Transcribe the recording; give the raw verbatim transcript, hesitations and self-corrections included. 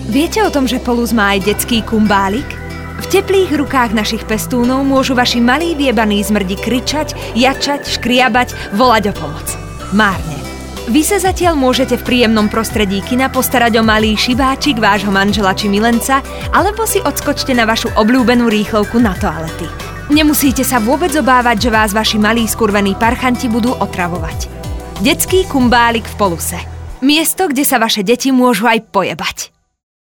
Viete o tom, že Polus má aj detský kumbálik? V teplých rukách našich pestúnov môžu vaši malí viebaní zmrdi kričať, jačať, škriabať, volať o pomoc. Márne. Vy sa zatiaľ môžete v príjemnom prostredí kina postarať o malý šibáčik vášho manžela či milenca, alebo si odskočte na vašu obľúbenú rýchlovku na toalety. Nemusíte sa vôbec obávať, že vás vaši malí skurvení parchanti budú otravovať. Detský kumbálik v Poluse. Miesto, kde sa vaše deti môžu aj pojebať.